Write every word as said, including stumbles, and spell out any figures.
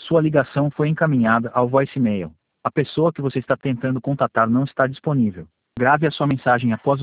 Sua ligação foi encaminhada ao voicemail. A pessoa que você está tentando contatar não está disponível. Grave a sua mensagem após